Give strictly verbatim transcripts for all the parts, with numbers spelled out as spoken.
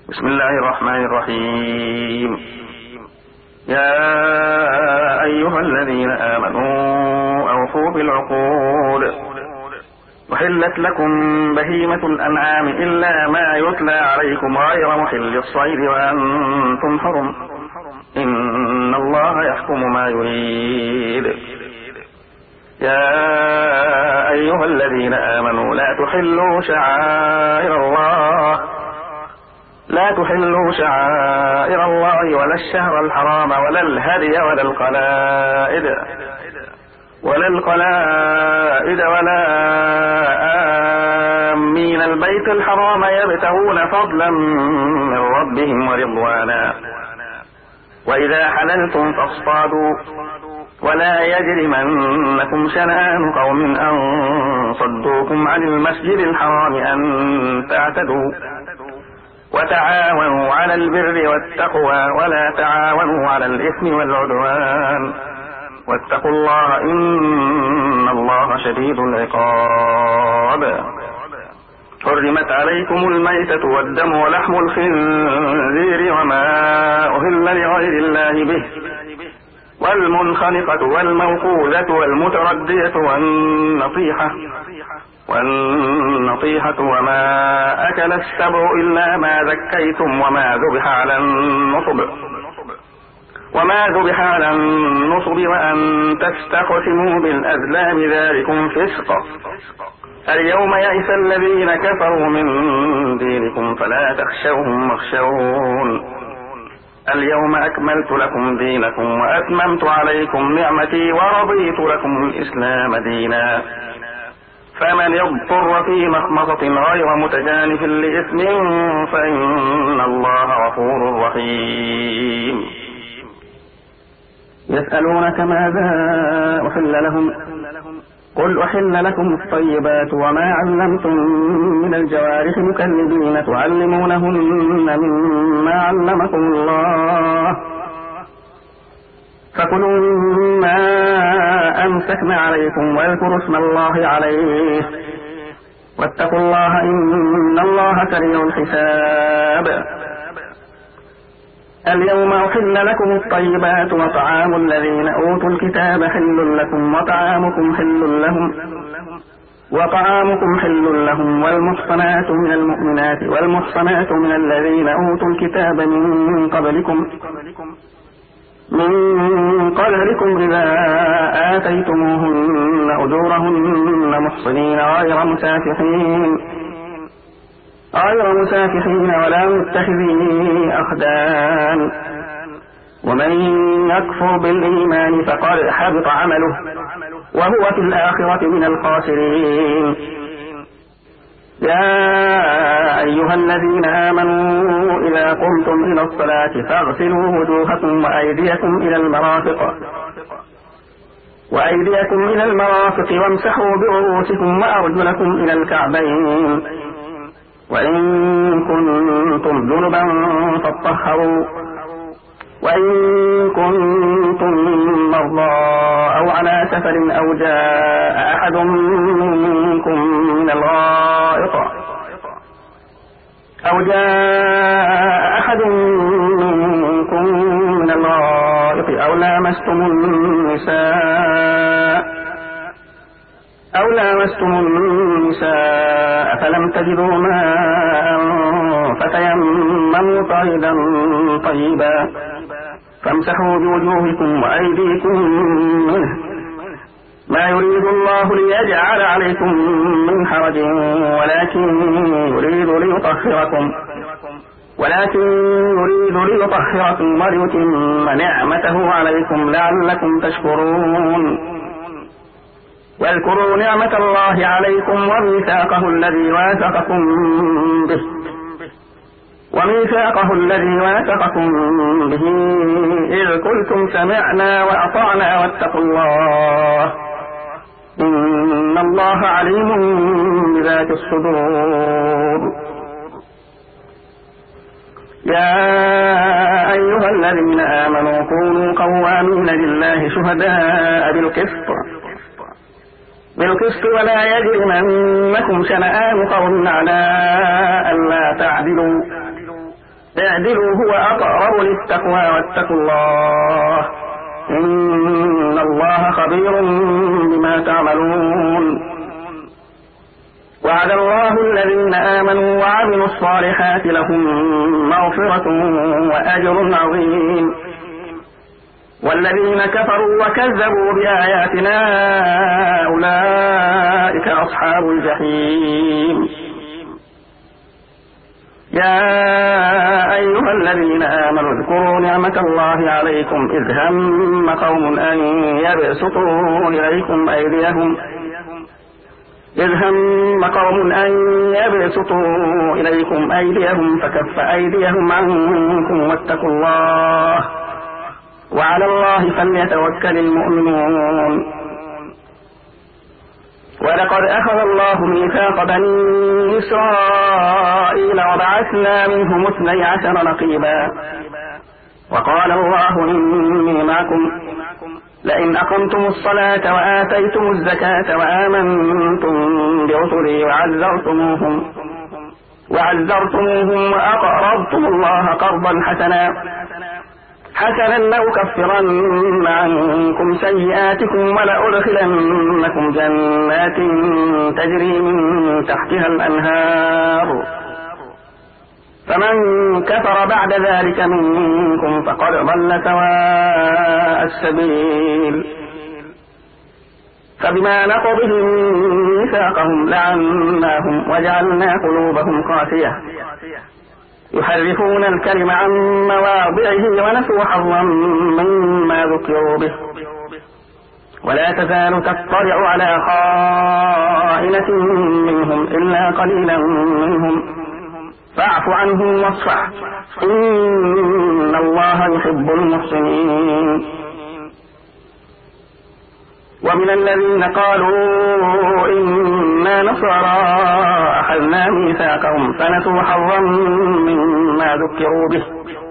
بسم الله الرحمن الرحيم. يا أيها الذين آمنوا أوفوا بالعقود، وحلت لكم بهيمة الأنعام إلا ما يتلى عليكم غير محل الصيد وأنتم حرم، إن الله يحكم ما يريد. يا أيها الذين آمنوا لا تحلوا شعائر الله لا تحلوا شعائر الله ولا الشهر الحرام ولا الهدي ولا القلائد ولا القلائد ولا آمين البيت الحرام يبتغون فضلا من ربهم ورضوانا، وإذا حللتم فاصطادوا، ولا يجرمنكم شنآن قوم أن صدوكم عن المسجد الحرام أن تعتدوا، وتعاونوا على البر والتقوى ولا تعاونوا على الإثم والعدوان، واتقوا الله إن الله شديد العقاب. حرمت عليكم الميتة والدم ولحم الخنزير وما أهل لغير الله به، والمنخنقة والموقوذة والمتردية والنطيحة والنطيحة وما أكل السبع إلا ما ذكيتم وما ذبح على النصب وما ذبح على النصب وأن تستقسموا بالأزلام ذلكم فسق. اليوم يئس الذين كفروا من دينكم فلا تخشوهم واخشون. اليوم أكملت لكم دينكم وأتممت عليكم نعمتي ورضيت لكم الإسلام دينا، فمن يضطر في مخمصة غير متجانف لإثم فإن الله غفور رحيم. يسألونك ماذا أحل لهم، قل أحل لكم الطيبات وما علمتم من الجوارح مكلبين تعلمونهن مما علمكم الله، فكلوا مما أمسكن عليكم واذكروا اسم الله عليه، واتقوا الله إن الله سريع الحساب. اليوم أحل لكم الطيبات وطعام الذين أوتوا الكتاب حل لكم وطعامكم حل لهم وطعامكم حل لهم والمحصنات من المؤمنات والمحصنات من الذين أوتوا الكتاب من قبلكم من قبلكم إذا آتيتموهن أجورهن محصنين غير مسافحين غير مسافحين ولا متخذي أخدان، ومن يكفر بالإيمان فقد حبط عمله وهو في الآخرة من الخاسرين. يا أيها الذين آمنوا إذا قمتم إلى الصلاة فاغسلوا وجوهكم وأيديكم إلى المرافق وأيديكم إلى المرافق وامسحوا برؤوسكم وأرجلكم إلى الكعبين، وإن كنتم جنبا فاطهروا، وإن كنتم مرضى أو على سفر أو جاء أحد منكم من الغائط أو جاء أحد منكم من الغائط أو لامستم النساء أو لامستم النساء فلم تجدوا ماء فتيمموا صعيدا طيبا فامسحوا بوجوهكم وأيديكم منه، ما يريد الله ليجعل عليكم من حرج ولكن يريد ليطهركم ولكن يريد ليطهركم وليتم نعمته عليكم لعلكم تشكرون. واذكروا نعمة الله عليكم وميثاقه الذي واثقكم به وميثاقه الذي واثقكم به إذ قلتم سمعنا وأطعنا واتقوا الله إن الله عليم بذات الصدور. يا أيها الذين آمنوا كونوا قوامين لله شهداء بالقسط بالقسط ولا يجرمنكم شنآن قوم على ألا تعدلوا اعدلوا هو أقرب للتقوى واتقوا الله إن الله خبير بما تعملون. وعد الله الذين آمنوا وعملوا الصالحات لهم مغفرة وأجر عظيم. والذين كفروا وكذبوا بآياتنا أولئك أصحاب الجحيم. يا أيها الذين آمنوا اذكروا نعمة الله عليكم إذ هم قوم أن يبسطوا إليكم أيديهم إذ هم قوم أن يبسطوا إليكم أيديهم فكف أيديهم عنكم واتقوا الله وعلى الله فليتوكل المؤمنون. ولقد أخذ الله ميثاق بني إسرائيل وبعثنا منهم اثني عشر نقيبا وقال الله إني معكم لئن أقمتم الصلاة وآتيتم الزكاة وآمنتم برسلي وعزرتموهم وعزرتموهم وأقرضتم الله قرضا حسنا حسنا لأكفرن عنكم سيئاتكم ولأدخلنكم جنات تجري من تحتها الأنهار فمن كفر بعد ذلك منكم فقد ضل سواء السبيل. فبما نقضهم ميثاقهم لعناهم وجعلنا قلوبهم قاسية يحرفون الكلم عن مواضعه ونسوا حظا مما ذكروا به ولا تزال تطلع على خائنة منهم إلا قليلا منهم فاعف عنهم واصفح إن الله يحب المحسنين. ومن الذين قالوا إنا نصارى أخذنا ميثاقهم فنسوا حظا مما ذكروا به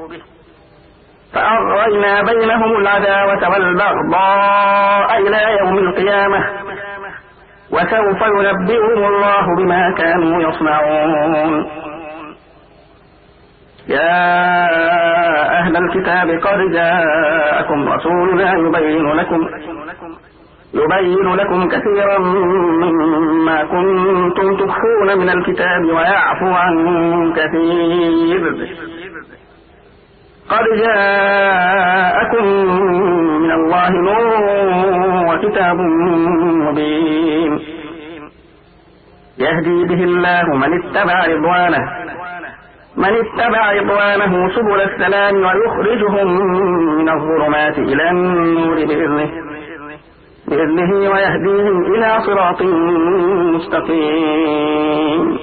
فأغرينا بينهم العداوة والبغضاء إلى يوم القيامة وسوف ينبئهم الله بما كانوا يصنعون. يا أهل الكتاب قد جاءكم رسولنا يبين لكم يبين لكم كثيرا مما كنتم تخفون من الكتاب ويعفو عن كثير قد جاءكم من الله نور وكتاب مبين يهدي به الله من اتبع رضوانه من اتبع رضوانه سبل السلام ويخرجهم من الظلمات إلى النور بإذنه بإذنه ويهديهم إلى صراط مستقيم.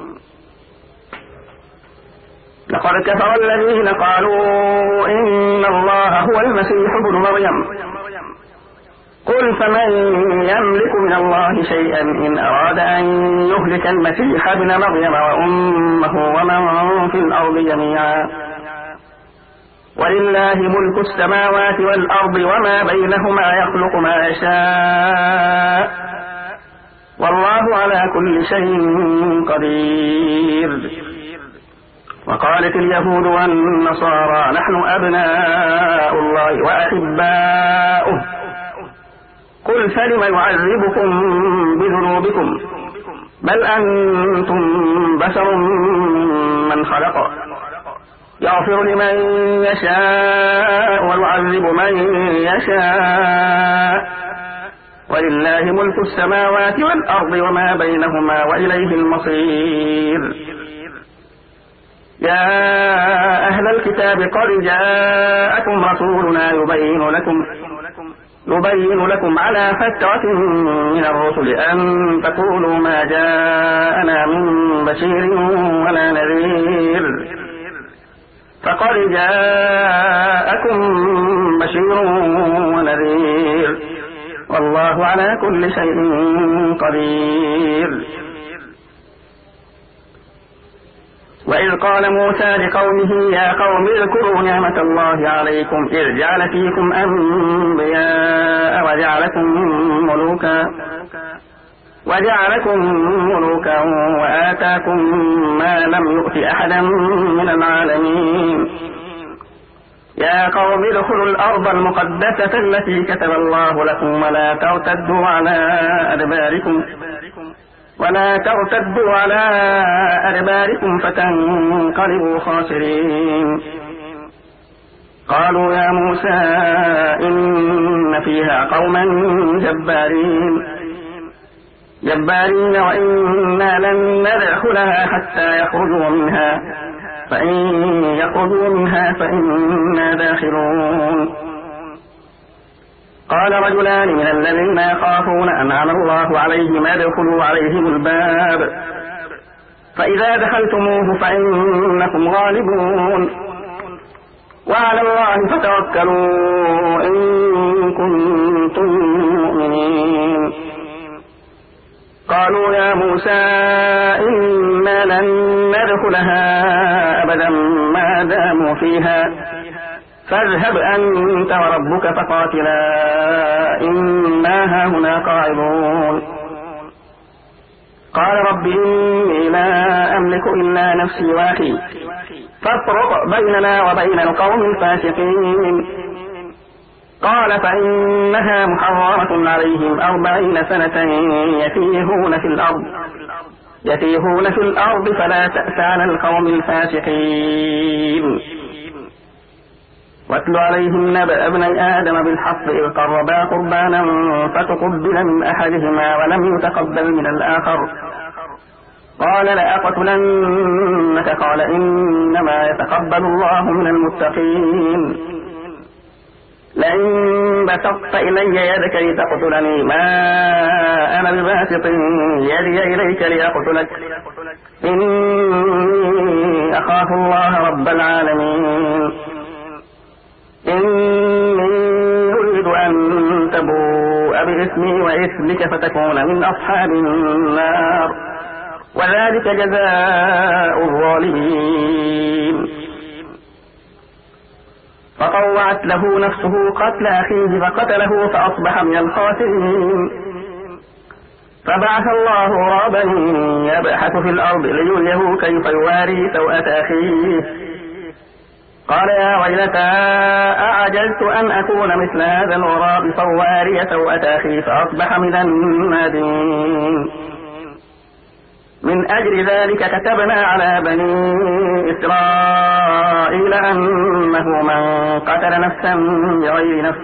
لقد كفر الذين قالوا إن الله هو المسيح ابن مريم قل فمن يملك من الله شيئا إن أراد أن يهلك المسيح ابن مريم وأمه ومن في الأرض جميعا ولله ملك السماوات والأرض وما بينهما يخلق ما يشاء والله على كل شيء قدير. وقالت اليهود والنصارى نحن أبناء الله وأحباؤه قل فلم يعذبكم بذنوبكم بل أنتم بشر من خلق يغفر لمن يشاء ويعذب من يشاء ولله ملك السماوات والأرض وما بينهما وإليه المصير. يا أهل الكتاب قد جاءكم رسولنا يبين لكم يبين لكم على فترة من الرسل أن تقولوا ما جاءنا من بشير ولا نذير فقد جاءكم بشير ونذير والله على كل شيء قدير. وإذ قال موسى لقومه يا قوم اذكروا نعمة الله عليكم إذ جعل فيكم أنبياء وجعلكم ملوكا وجعلكم ملوكا وآتاكم ما لم يؤت أحدا من العالمين يا قوم ادخلوا الأرض المقدسة التي كتب الله لكم ولا ترتدوا على أدباركم ولا ترتدوا على أدباركم فتنقلبوا خاسرين. قالوا يا موسى إن فيها قوما جبارين جبارين وإنا لن ندخلها حتى يخرجوا منها فإن يخرجوا منها فإنا داخلون. قال رجلان من الذين يخافون أنعم الله عليهم ادخلوا عليهم الباب فإذا دخلتموه فإنكم غالبون وعلى الله فتوكلوا إن كنتم مؤمنين. قالوا يا موسى إنا لن ندخلها أبدا ما داموا فيها فاذهب أنت وربك فقاتلا إنا هاهنا قاعدون. قال رب إني لا أملك إلا نفسي وأخي فافرق بيننا وبين القوم الفاسقين. قال فإنها محرمة عليهم أربعين سنة يتيهون في الأرض يتيهون في الأرض فلا تأس على القوم الفاسقين. واتل عليهم نبأ ابني آدم بالحق إذ قربا قربانا فتقبل من أحدهما ولم يتقبل من الآخر قال لأقتلنك قال إنما يتقبل الله من المتقين. لئن بسطت إلي يدك لتقتلني ما أنا بباسط يدي إليك لأقتلك إني أخاف الله رب العالمين. إني أريد أن تبوء بإثمي وإثمك فتكون من أصحاب النار وذلك جزاء الظالمين. فطوعت له نفسه قتل أخيه فقتله فأصبح من الخاسرين. فبعث الله غرابا يبحث في الأرض ليريه كيف يواري سوءة أخيه قال يا ويلتى أعجزت أن أكون مثل هذا الغراب فواري سوءة أخي فأصبح من النادمين. من أجل ذلك كتبنا على بني إسرائيل أنه من قتل نفسا بغير نفس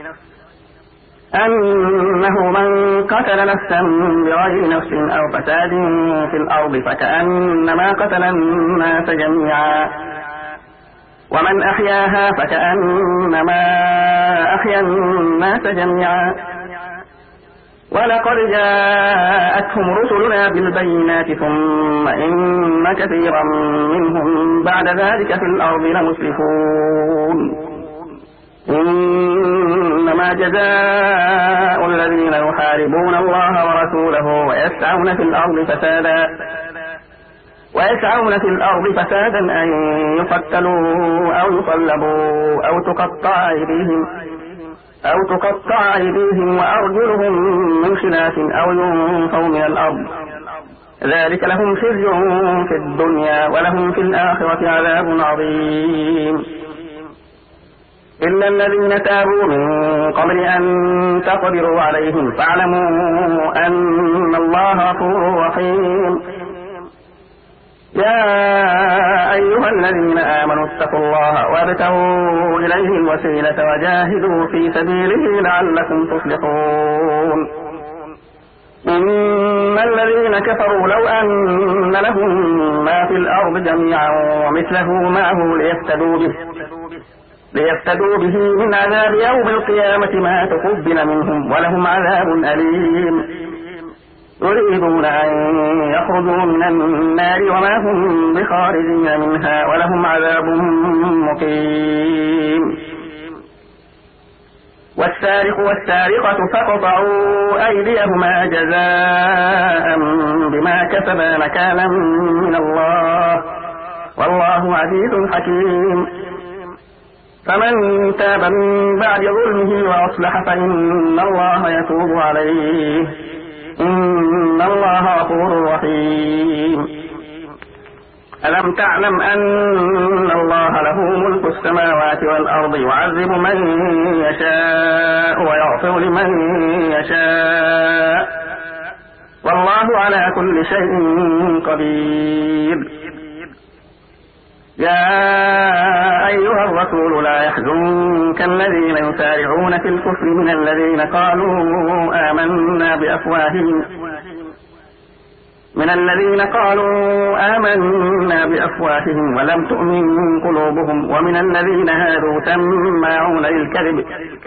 أنه من قتل نفسا بغير نفس أو فساد في الأرض فكأنما قتل الناس جميعا ومن أحياها فكأنما أحيا الناس جميعا. ولقد جاءتهم رسلنا بالبينات ثم إن كثيرا منهم بعد ذلك في الأرض لمسرفون. إنما جزاء الذين يحاربون الله ورسوله ويسعون في الأرض فسادا ويسعون في الأرض فسادا أن يقتلوا أو يصلبوا أو تقطع أيديهم أو تقطع أيديهم وأرجلهم من خلاف أو ينفوا من الأرض ذلك لهم خزي في الدنيا ولهم في الآخرة عذاب عظيم. إلا الذين تابوا من قبل أن تقدروا عليهم فاعلموا أن الله غفور رحيم. يا أيها الذين آمنوا اتقوا الله وابتغوا إليه الوسيلة وجاهدوا في سبيله لعلكم تفلحون. إن الذين كفروا لو أن لهم ما في الأرض جميعا ومثله معه ليفتدوا به ليفتدوا به من عذاب يوم القيامة ما تقبل منهم ولهم عذاب أليم. يريدون أن يخرجوا من النار وما هم بخارجين منها ولهم عذاب مقيم. والسارق والسارقة فاقطعوا أيديهما جزاء بما كسبا نكالا من الله والله عزيز حكيم. فمن تاب من بعد ظلمه وأصلح فإن الله يتوب عليه إن الله غفور رحيم. ألم تعلم أن الله له السماوات والأرض يعذب من يشاء ويغفر لمن يشاء والله على كل شيء قدير. يا أيها الرسول لا يحزنك الذين يسارعون في الكفر من الذين قالوا آمنا بأفواههم من الذين قالوا آمنا بأفواههم ولم تؤمن قلوبهم ومن الذين هادوا سماعون للكذب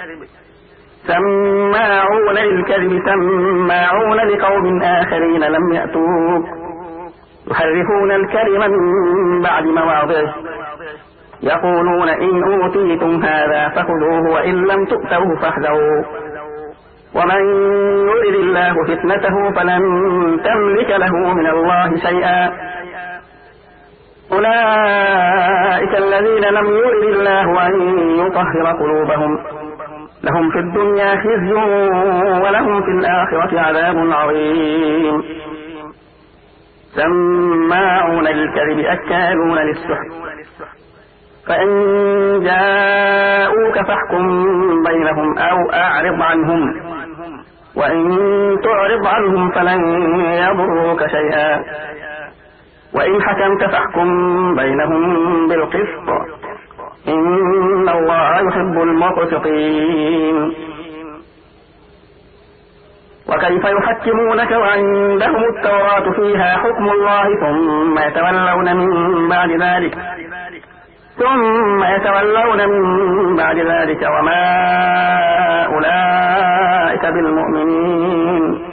سماعون للكذب سماعون لقوم آخرين لم يأتوك يحرفون الكلم من بعد مواضعه يقولون إن أوتيتم هذا فخذوه وإن لم تؤتوه فاحذروا ومن يرد الله فتنته فلن تملك له من الله شيئا أولئك الذين لم يرد الله أن يطهر قلوبهم لهم في الدنيا خزي ولهم في الآخرة عذاب عظيم. سماعون للكذب أكالون للسحت فإن جاءوك فاحكم بينهم أو أعرض عنهم وإن تعرض عنهم فلن يضروك شيئا وإن حكمت فاحكم بينهم بالقسط إن الله يحب المقسطين. وكيف يحكمونك وعندهم التوراة فيها حكم الله ثم يتولون من بعد ذلك ثم يتولون من بعد ذلك وما أولئك بالمؤمنين.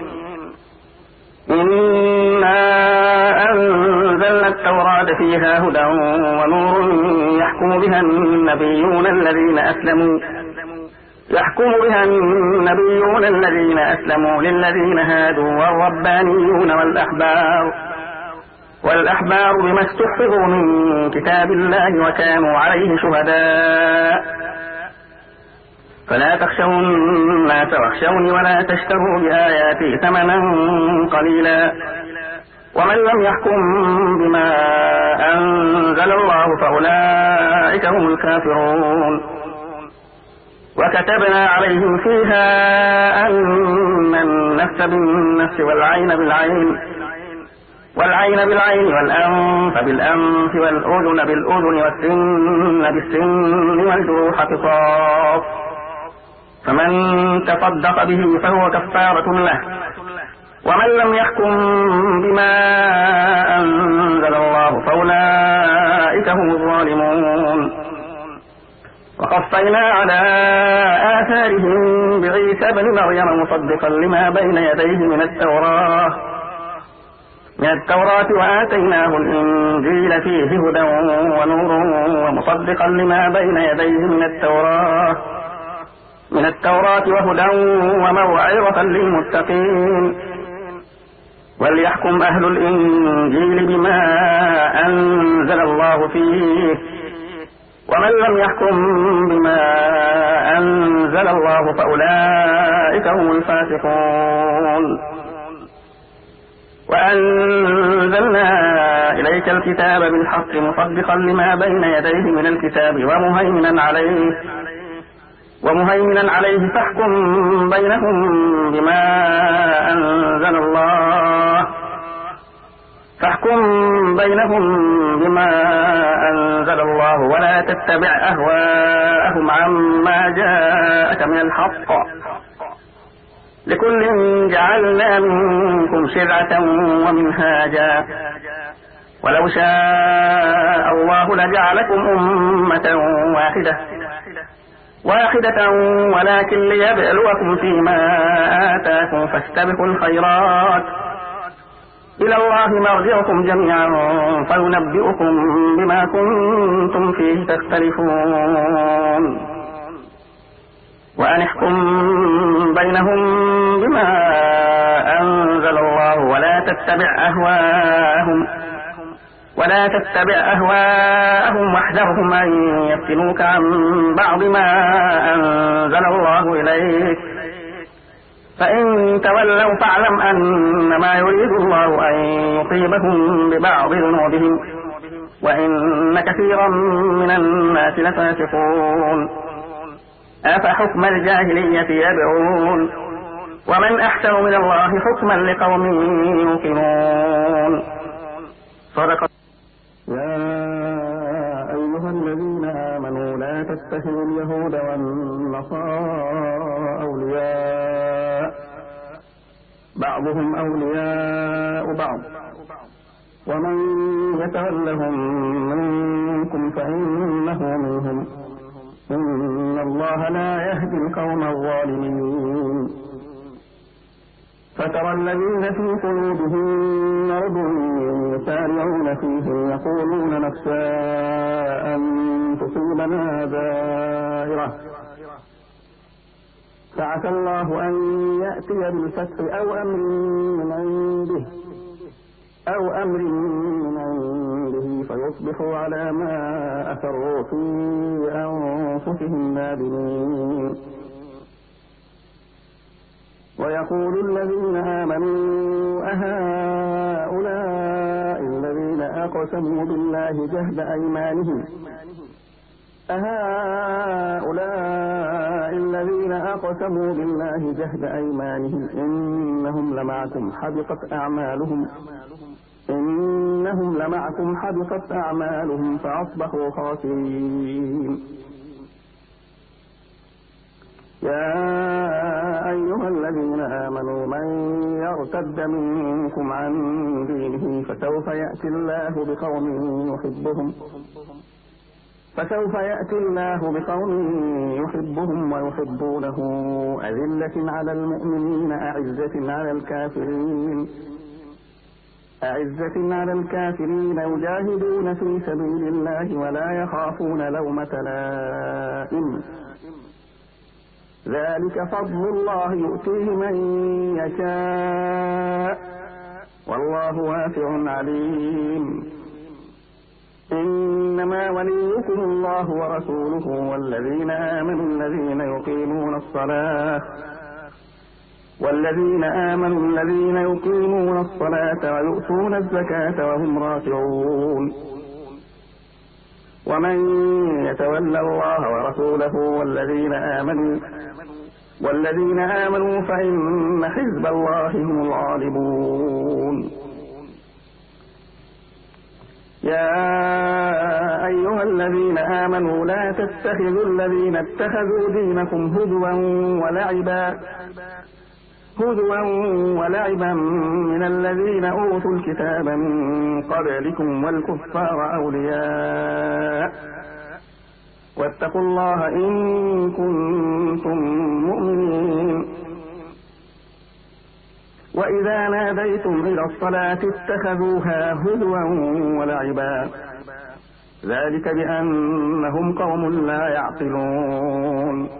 إنا أنزلنا التوراة فيها هدى ونور يحكم بها النبيون الذين أسلموا يحكم بها النبيون الذين أسلموا للذين هادوا والربانيون والأحبار والأحبار بما استحفظوا من كتاب الله وكانوا عليه شهداء فلا تخشوا الناس واخشوني ولا تشتروا بآياتي ثمنا قليلا ومن لم يحكم بما أنزل الله فأولئك هم الكافرون. وكتبنا عليهم فيها أن النفس بالنفس والعين بالعين والعين بالعين والأنف بالأنف والأذن بالأذن والسن بالسن والجروح قصاص فمن تصدق به فهو كفارة له ومن لم يحكم بما أنزل الله فأولئك هم الظالمون. وقفينا على آثارهم بعيسى بن مريم مصدقا لما بين يديه من التوراة من التوراة وآتيناه الإنجيل فيه هدى ونور ومصدقا لما بين يديه من التوراة من التوراة وهدى وموعظة للمتقين. وليحكم أهل الإنجيل بما أنزل الله فيه ومن لم يحكم بما أنزل الله فأولئك هم الفاسقون. وأنزلنا إليك الكتاب بالحق مصدقا لما بين يديه من الكتاب ومهيمنا عليه ومهيمنا عليه فاحكم بينهم بما أنزل الله فاحكم بينهم بما أنزل الله ولا تتبع أهواءهم عما جاءك من الحق لكل جعلنا منكم شرعة ومنهاجا ولو شاء الله لجعلكم أمة واحدة واحدة ولكن ليبلوكم فيما آتاكم فاستبقوا الخيرات إلى الله مرجعكم جميعا فينبئكم بما كنتم فيه تختلفون. وأن احكم بينهم بما أنزل الله ولا تتبع أهواءهم ولا تتبع أهواءهم واحذرهم أن يفتنوك عن بعض ما أنزل الله إليك فإن تولوا فاعلم أنما يريد الله أن يصيبهم ببعض ذنوبهم وإن كثيرا من الناس لفاسقون أفحكم الجاهلية يبغون ومن أحسن من الله حكما لقوم يوقنون. صدق. يا أيها الذين آمنوا لا تتخذوا اليهود والنصارى أولياء بعضهم أولياء بعض ومن يتولهم منكم فإنه منهم إن الله لا يهدي القوم الظالمين. فترى الذين في قلوبهم مرض يسارعون فيهم يقولون نخشى أن تصيبنا دائرة فعسى الله أن يأتي بالفتح أو أمر من عنده أو أمر من عنده فيصبحوا على ما أسروا في أنفسهم نادمين. ويقول الذين آمنوا أهؤلاء الذين أقسموا بالله جهد أيمانهم أهؤلاء الذين أقسموا بالله جهد أيمانهم إنهم لمعكم حبطت أعمالهم إنهم لمعكم حبطت أعمالهم فأصبحوا خاسرين. يا أيها الذين آمنوا من يرتد منكم عن دينه فسوف يأتي الله بقوم يحبهم فسوف يأتي الله بقوم يحبهم ويحبونه أذلة على المؤمنين أعزة على الكافرين أعزة على الكافرين يجاهدون في سبيل الله ولا يخافون لومة لائم ذلك فضل الله يؤتيه من يشاء والله واسع عليم. إنما وليكم الله ورسوله والذين آمنوا الذين يقيمون الصلاة والذين آمنوا الذين يقيمون الصلاة ويؤتون الزكاة وهم راكعون. ومن يتولى الله ورسوله والذين آمنوا والذين آمنوا فإن حزب الله هم الغالبون. يا أيها الذين آمنوا لا تتخذوا الذين اتخذوا دينكم هزوا ولعبا هزوا ولعبا من الذين أوتوا الكتاب من قبلكم والكفار أولياء واتقوا الله إن كنتم مؤمنين. وإذا ناديتم إلى الصلاة اتخذوها هزوا ولعبا ذلك بأنهم قوم لا يعقلون.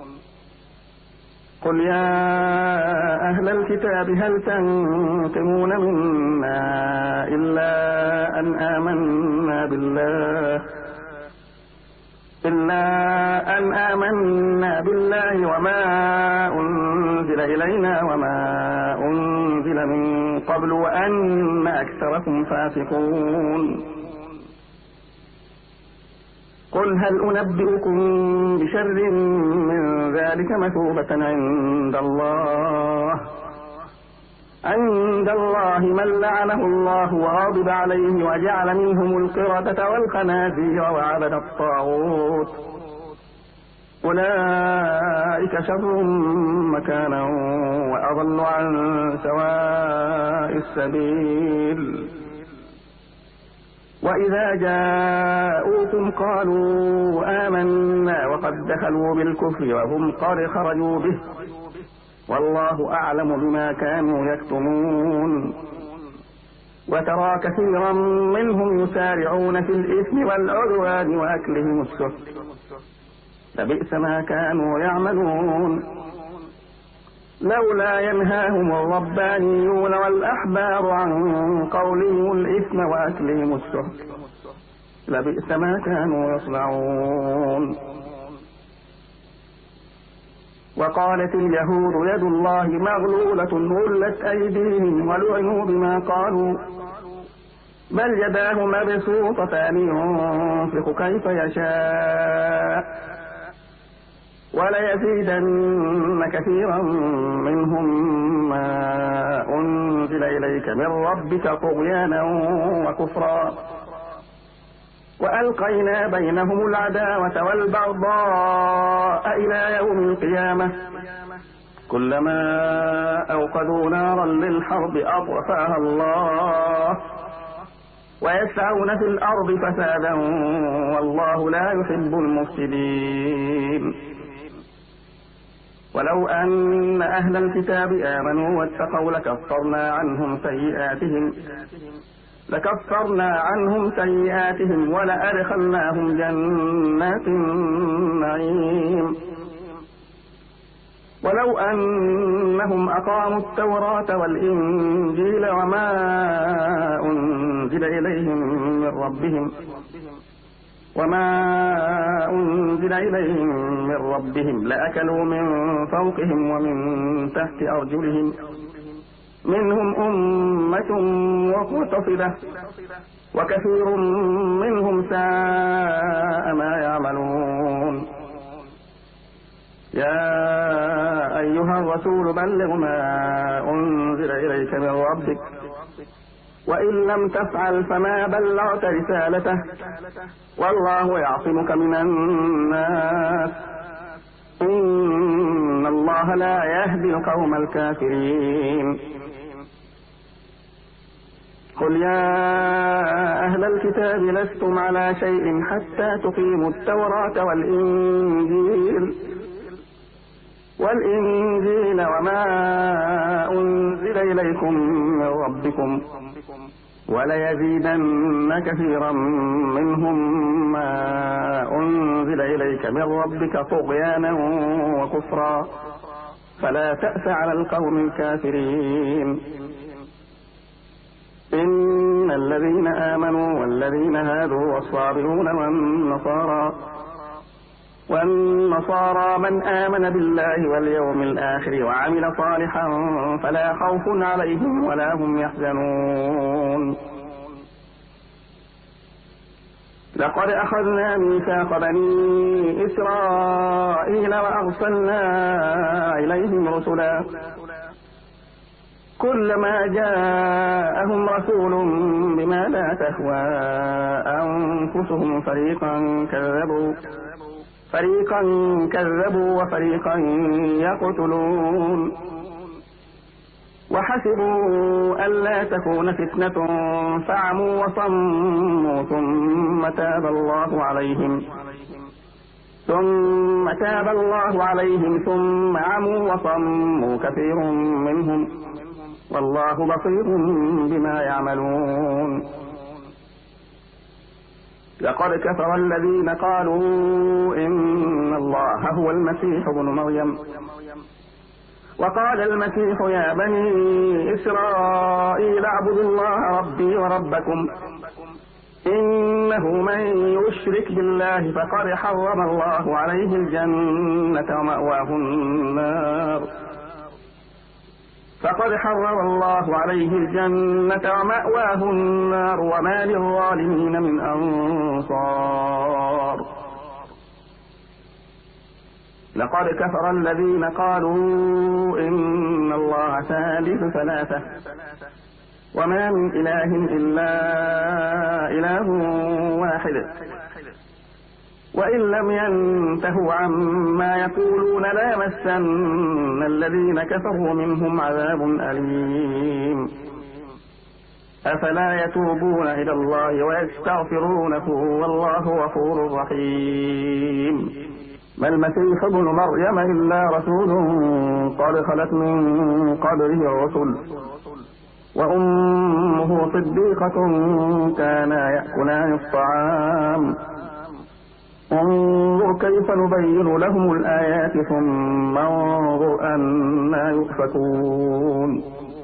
قل يا أهل الكتاب هل تنقمون منا إلا أن آمنا بالله إلا أن آمنا بالله وما أنزل إلينا وما أنزل من قبل وأن أكثركم فاسقون. قل هل أنبئكم بشر من ذلك مثوبة عند الله عند الله من لعنه الله وغضب عليه وجعل منهم القردة والخنازير وعبد الطاغوت أولئك شر مكانا وأضل عن سواء السبيل. وإذا جاءوكم قالوا آمنا وقد دخلوا بالكفر وهم قد خرجوا به والله أعلم بما كانوا يكتمون. وترى كثيرا منهم يسارعون في الإثم والعدوان وأكلهم السحت لبئس ما كانوا يعملون. لولا ينهاهم الربانيون والأحبار عن قولهم الإثم وأكلهم السحت لبئس ما كانوا يصنعون. وقالت اليهود يد الله مغلولة غلت أيديهم ولعنوا بما قالوا بل يداه مبسوطتان ينفق كيف يشاء وليزيدن كثيرا منهم ما أنزل إليك من ربك طغيانا وكفرا وألقينا بينهم العداوة والبغضاء إلى يوم القيامة كلما أوقدوا نارا للحرب أطفأها الله ويسعون في الأرض فسادا والله لا يحب المفسدين ولو أن أهل الكتاب آمنوا واتقوا لكفرنا عنهم سيئاتهم لكفرنا عنهم سيئاتهم ولأدخلناهم جنات النعيم ولو أنهم أقاموا التوراة والإنجيل وما أنزل إليهم من ربهم وما أنزل إليهم من ربهم لأكلوا من فوقهم ومن تحت أرجلهم منهم أمة مقتصدة وكثير منهم ساء ما يعملون يا أيها الرسول بلغ ما أنزل إليك من ربك وإن لم تفعل فما بلغت رسالته والله يعصمك من الناس إن الله لا يهدي القوم الكافرين قل يا أهل الكتاب لستم على شيء حتى تقيموا التوراة والإنجيل والإنجيل وما أنزل إليكم من ربكم وليزيدن كثيرا منهم ما أنزل إليك من ربك طغيانا وكفرا فلا تأس على القوم الكافرين إن الذين آمنوا والذين هادوا والصابرون والنصارى والنصارى من آمن بالله واليوم الآخر وعمل صالحا فلا خوف عليهم ولا هم يحزنون لقد أخذنا ميثاق بني إسرائيل وأرسلنا إليهم رسلا كلما جاءهم رسول بما لا تهوى أنفسهم فريقا كذبوا فريقا كذبوا وفريقا يقتلون وحسبوا ألا تكون فتنة فعموا وصموا ثم تاب الله عليهم ثم تاب الله عليهم ثم عموا وصموا كثير منهم والله بصير بما يعملون لقد كفر الذين قالوا إن الله هو المسيح ابن مريم وقال المسيح يا بني إسرائيل اعبدوا الله ربي وربكم إنه من يشرك بالله فقد حرم الله عليه الجنة ومأواه النار فقد حرم الله عليه الجنة ومأواه النار وما للظالمين من أنصار لقد كفر الذين قالوا إن الله ثالث ثلاثة وما من إله إلا إله واحد وإن لم ينتهوا عما يقولون ليمسن الذين كفروا منهم عذاب أليم أفلا يتوبون إلى الله ويستغفرونه والله غفور رحيم ما المسيح ابن مريم إلا رسول قد خلت من قبله الرسل وأمه صديقة كانا يأكلان الطعام انظر كيف نبين لهم الآيات ثم انظر أنا يؤفكون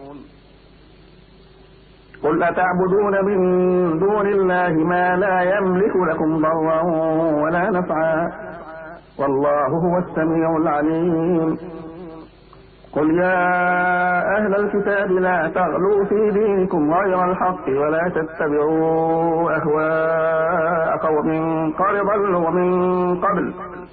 قل أتعبدون من دون الله ما لا يملك لكم ضرا ولا نفعا والله هو السميع العليم قل يا أهل الكتاب لا تغلوا في دينكم غير الحق ولا تتبعوا أهواء قوم قد ضلوا من قبل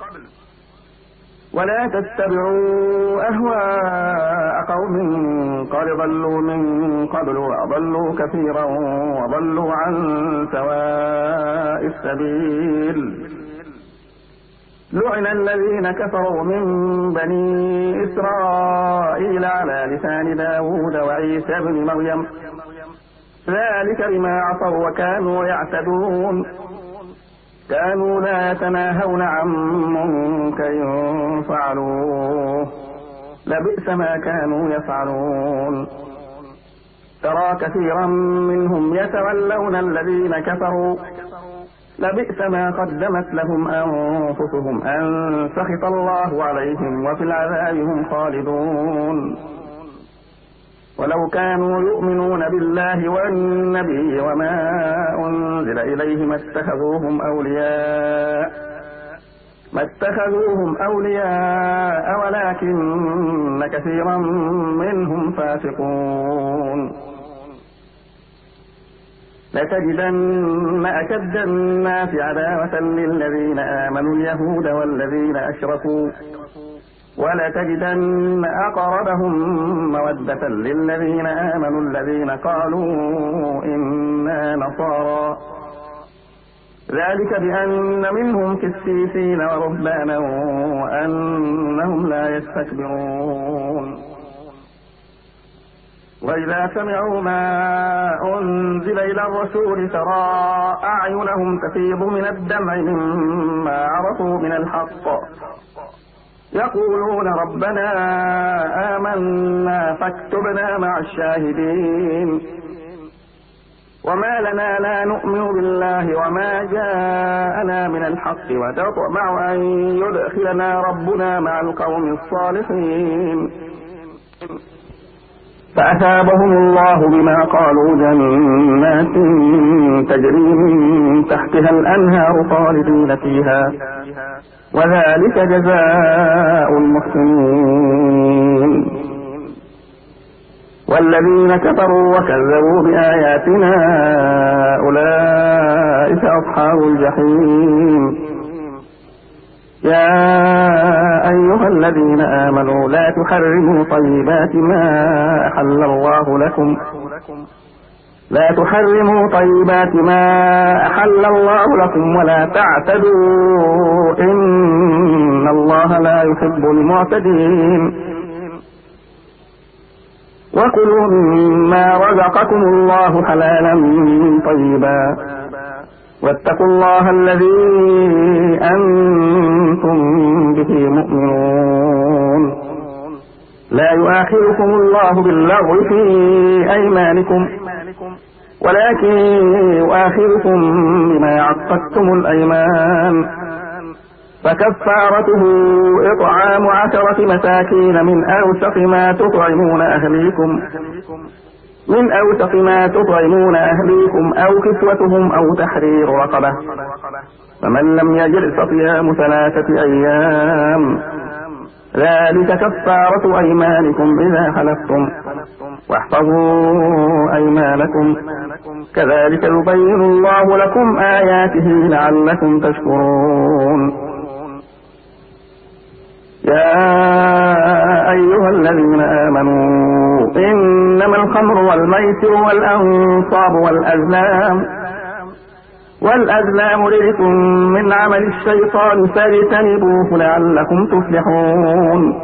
ولا تتبعوا أهواء قوم قد ضلوا من قبل وأضلوا كثيرا وضلوا عن سواء السبيل. لعن الذين كفروا من بني إسرائيل على لسان داود وعيسى بن مريم ذلك بما عصوا وكانوا يعتدون كانوا لا يتناهون عن منكر فعلوه لبئس ما كانوا يفعلون. ترى كثيرا منهم يتولون الذين كفروا لبئس ما قدمت لهم أنفسهم أن سخط الله عليهم وفي العذاب هم خالدون. ولو كانوا يؤمنون بالله والنبي وما أنزل إليه ما اتخذوهم أولياء ما اتخذوهم أولياء ولكن كثيرا منهم فاسقون. لتجدن أشد الناس عداوة للذين آمنوا اليهود والذين أشركوا ولتجدن أقربهم مودة للذين آمنوا الذين قالوا إنا نصارى ذلك بأن منهم قسيسين ورهبانا وأنهم لا يستكبرون. وإذا سمعوا ما أنزل إلى الرسول ترى أعينهم تفيض من الدمع مما عرفوا من الحق يقولون ربنا آمنا فاكتبنا مع الشاهدين. وما لنا لا نؤمن بالله وما جاءنا من الحق وتطمع أن يدخلنا ربنا مع القوم الصالحين فأثابهم الله بما قالوا جنات تجري من تحتها الأنهار خالدين فيها وذلك جزاء المحسنين. والذين كفروا وكذبوا بآياتنا أولئك أصحاب الجحيم. يا أيها الذين آمنوا لا تحرموا طيبات ما أحل الله لكم لا تحرموا طيبات ما أحل الله لكم ولا تعتدوا إن الله لا يحب المعتدين. وكلوا مما رزقكم الله حلالا طيبا واتقوا الله الذي أنتم به مؤمنون. لا يؤاخذكم الله باللغو في أيمانكم ولكن يؤاخذكم بما عقدتم الأيمان فكفارته إطعام عشرة مساكين من أوسط ما تطعمون أهليكم من أوسط ما تطعمون أهليكم أو كسوتهم أو تحرير رقبة فمن لم يجد فصيام ثلاثة أيام ذلك كفارة أيمانكم إذا حلفتم واحفظوا أيمانكم كذلك يبين الله لكم آياته لعلكم تشكرون. يا أيها الذين آمنوا إنما الخمر والميسر والأنصاب والأزلام والأزلام رجس من عمل الشيطان فاجتنبوه لعلكم تفلحون.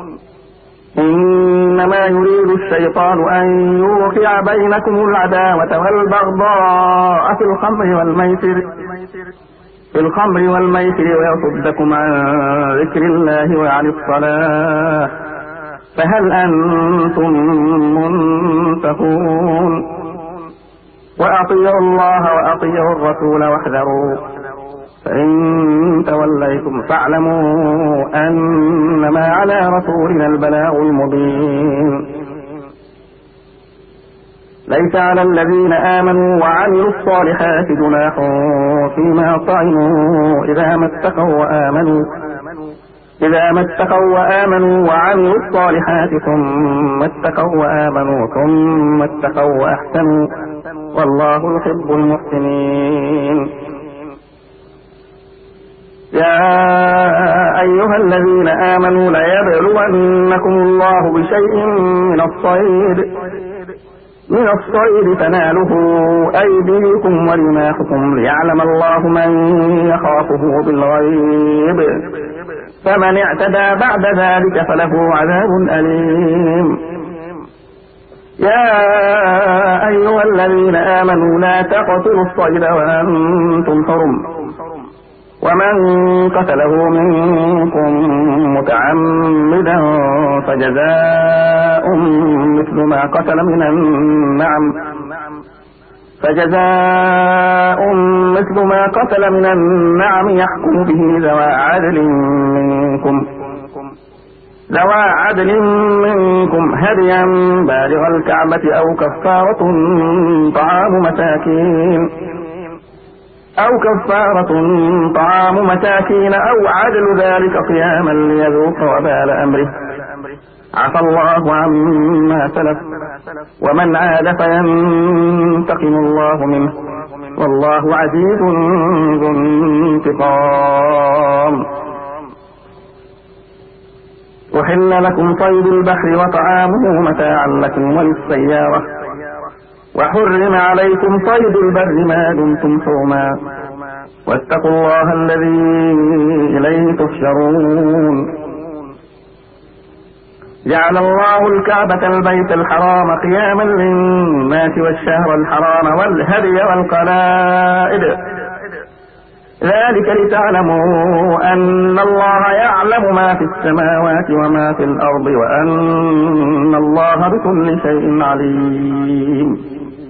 إنما يريد الشيطان أن يوقع بينكم العداوة والبغضاء في الخمر والميسر في الخمر والميسر ويصدكم عن ذكر الله وعن الصلاة فهل أنتم منتهون. وأطيعوا الله وأطيعوا الرسول واحذروا فإن توليتم فاعلموا أنما على رسولنا البلاغ المبين. ليس على الذين آمنوا وعملوا الصالحات جناح فيما طعموا إذا ما اتقوا وآمنوا إذا ما اتقوا وآمنوا وعملوا الصالحات ثم اتقوا وآمنوا ثم اتقوا وأحسنوا والله يحب المحسنين. يا أيها الذين آمنوا ليبلونكم الله بشيء من الصيد من الصيد تناله أيديكم ورماحكم ليعلم الله من يخافه بالغيب فمن اعتدى بعد ذلك فله عذاب أليم. يا أيها الذين آمنوا لا تقتلوا الصيد وأنتم حرم ومن قتله منكم متعمدا فجزاء مثل ما قتل من النعم فجزاء مثل ما قتل من النعم يحكم به ذوى عدل منكم ذوى عدل منكم هديا بالغ الكعبة أو كفارة طعام مساكين أو كفارة طعام مساكين أو عدل ذلك صياما ليذوق وبال أمره عفى الله عما سلف ومن عاد فينتقم الله منه والله عزيز ذو انتقام. أحل لكم صيد البحر وطعامه متاعا لكم وللسيارة وحرم عليكم صيد البر ما دمتم حرما واتقوا الله الذي إليه تحشرون. جعل الله الكعبة البيت الحرام قياما للناس والشهر الحرام والهدي والقلائد ذلك لتعلموا أن الله يعلم ما في السماوات وما في الأرض وأن الله بكل شيء عليم.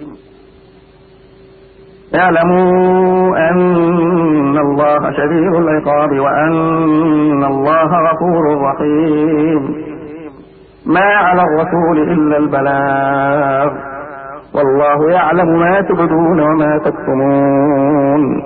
اعلموا أن الله شديد العقاب وأن الله غفور رحيم. ما على الرسول إلا البلاغ والله يعلم ما تبدون وما تكتمون.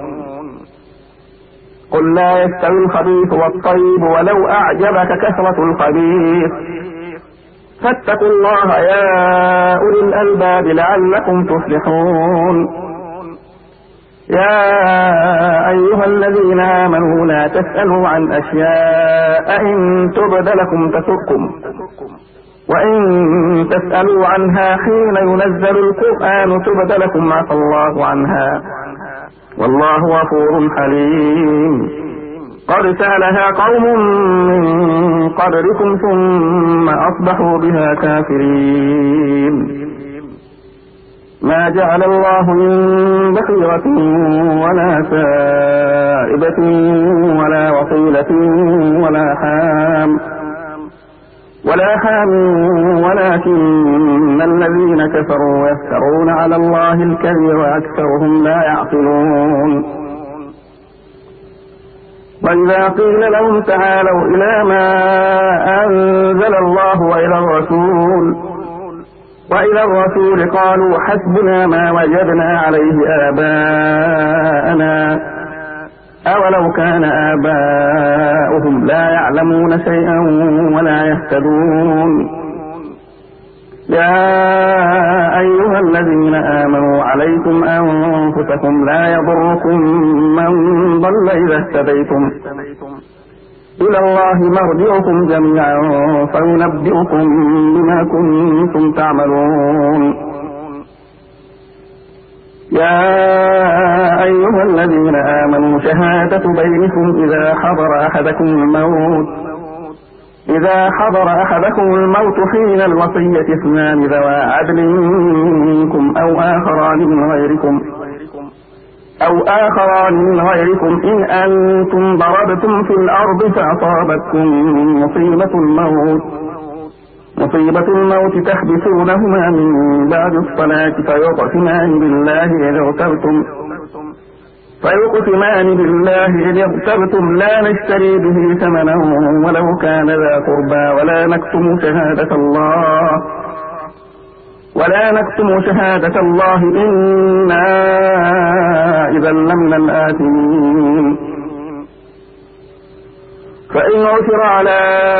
قل لا يستوي الخبيث والطيب ولو أعجبك كثرة الخبيث فاتقوا الله يا أولي الألباب لعلكم تفلحون. يا أيها الذين آمنوا لا تسألوا عن أشياء إن تبد لكم تسؤكم وإن تسألوا عنها حين ينزل القرآن تبد لكم عفى الله عنها والله غفور حليم. قد سألها قوم من قبلكم ثم أصبحوا بها كافرين. ما جعل الله من بحيرة ولا سائبة ولا وصيلة ولا حام ولا حام ولكن الذين كفروا يفترون على الله الكذب وأكثرهم لا يعقلون. وإذا قيل لهم تعالوا إلى ما أنزل الله وإلى الرسول وإلى الرسول قالوا حسبنا ما وجدنا عليه آباءنا أولو كان آباؤهم لا يعلمون شيئا ولا يهتدون. يا أيها الذين آمنوا عليكم أنفسكم لا يضركم من ضل إذا اهتديتم إلى الله مرجعكم جميعا فينبئكم بما كنتم تعملون. يا أيها الذين آمنوا شهادة بينكم إذا حضر أحدكم الموت إذا حضر أحدكم الموت حين الوصية اثنان ذوى عدل منكم أو آخران من غيركم أو آخران من غيركم إن أنتم ضربتم في الأرض فأصابتكم مصيبة الموت مصيبة الموت تحبسونهما من بعد الصلاة فيقسمان بالله إذ ارتبتم فيقسمان بالله إذ ارتبتم لا نشتري به ثمنا ولو كان ذا قربى ولا نكتم شهادة الله ولا نكتم شهادة الله إنا إذا لمن الآثمين. فإن عثر على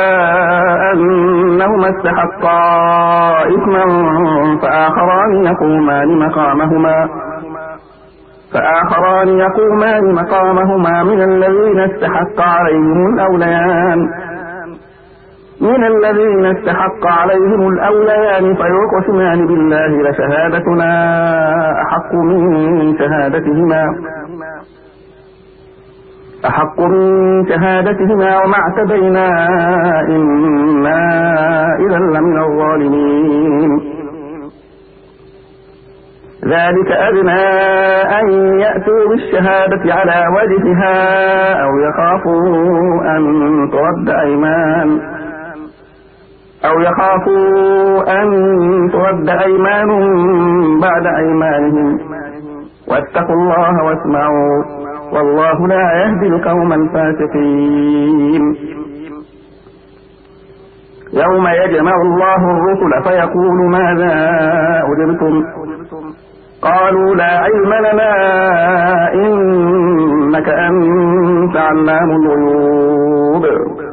أنهما استحقا إثما فآخران يقومان مقامهما فآخران يقومان مقامهما من الذين استحق عليهم الأوليان من الذين استحق عليهم الأوليان فيقسمان بالله لشهادتنا أحق من شهادتهما أحق من شهادتهما وما اعتدينا إنا إذا لمن الظالمين. ذلك أدنى أن يأتوا بالشهادة على وجهها أو يخافوا أن ترد أيمان أو يخافوا أن ترد أيمان بعد أيمانهم واتقوا الله واسمعوا والله لا يهدي القوم الفاسقين. يوم يجمع الله الرسل فيقول ماذا أجبتم قالوا لا علم لنا إنك أنت علام الغيوب.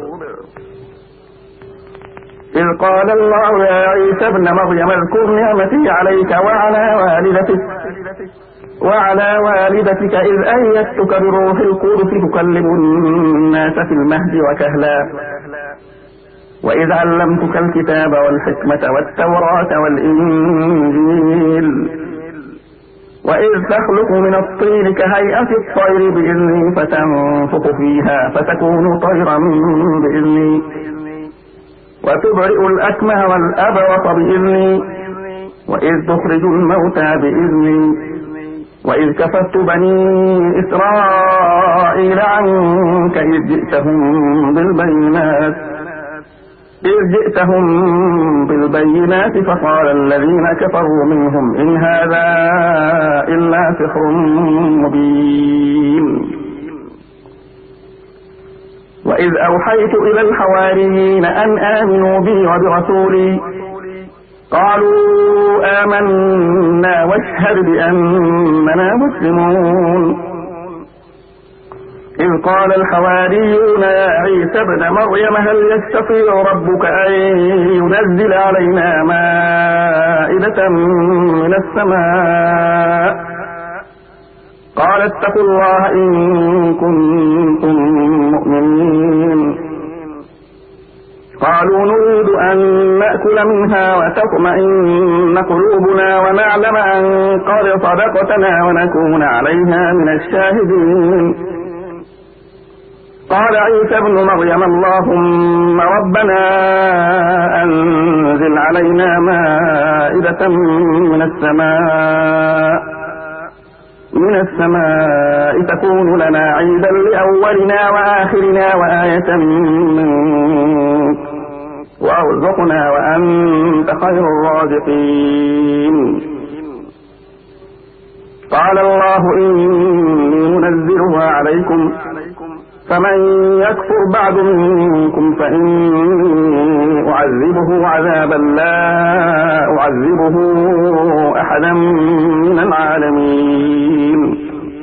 إذ قال الله يا عيسى ابن مريم اذكر نعمتي عليك وعلى والدتك وعلى والدتك إذ أيدتك بروح القدس تكلم الناس في المهد وكهلا وإذ علمتك الكتاب والحكمة والتوراة والإنجيل وإذ تخلق من الطين كهيئة الطير بإذني فتنفخ فيها فتكون طيرا بإذني وتبرئ الأكمه والأبرص بإذني وإذ تخرج الموتى بإذني وإذ كففت بني إسرائيل عنك إذ جئتهم بالبينات إذ جئتهم بالبينات فقال الذين كفروا منهم إن هذا إلا سحر مبين. وإذ أوحيت إلى الحواريين أن آمنوا بي وبرسولي قالوا آمنا واشهد بأننا مسلمون. إذ قال الحواريون يا عيسى ابن مريم هل يستطيع ربك أن ينزل علينا مائدة من السماء قال اتقوا الله إن كنتم مؤمنين. قالوا نريد أن نأكل منها وتطمئن قلوبنا ونعلم أن قد صدقتنا ونكون عليها من الشاهدين. قال عيسى ابن مريم اللهم ربنا أنزل علينا مائدة من السماء من السماء تكون لنا عيدا لأولنا وآخرنا وآية منك وارزقنا وأنت خير الرازقين. قال الله إني منزلها عليكم فمن يكفر بعد منكم فإني أعذبه عذابا لا أعذبه أحدا من العالمين.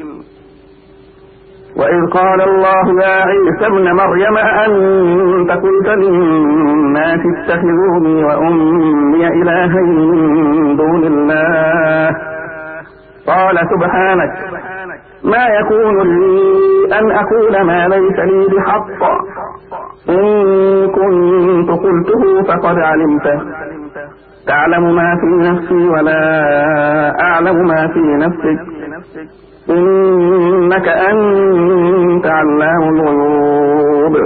وإذ قال الله يا عيسى ابن مريم أنت قلت للناس اتخذوني وأمي إلهين من دون الله قال سبحانك ما يكون لي أن أقول ما ليس لي بحق إن كنت قلته فقد علمته تعلم ما في نفسي ولا أعلم ما في نفسك إنك أنت علام الغيوب.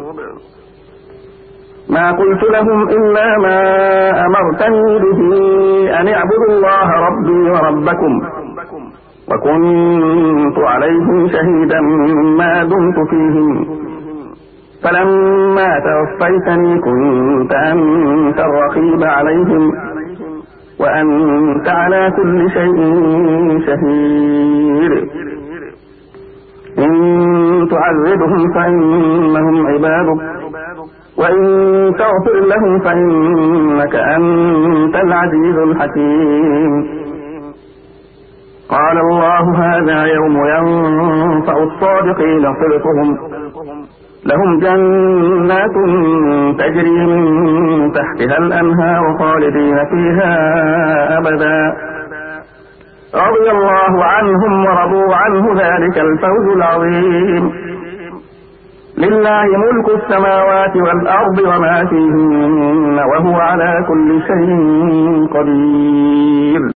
ما قلت لهم إلا ما أمرتني به أن اعبدوا الله ربي وربكم وكنت عليهم شهيدا ما دمت فيهم فلما توفيتني كنت أنت الرقيب عليهم وأنت على كل شيء شهيد. إن تعذبهم فإنهم عبادك وإن تغفر لهم فإنك أنت العزيز الحكيم. قال الله هذا يوم ينفع الصادقين صدقهم لهم جنات تجري من تحتها الأنهار خالدين فيها أبدا رضي الله عنهم ورضوا عنه ذلك الفوز العظيم لله ملك السماوات والأرض وما فيهن وهو على كل شيء قدير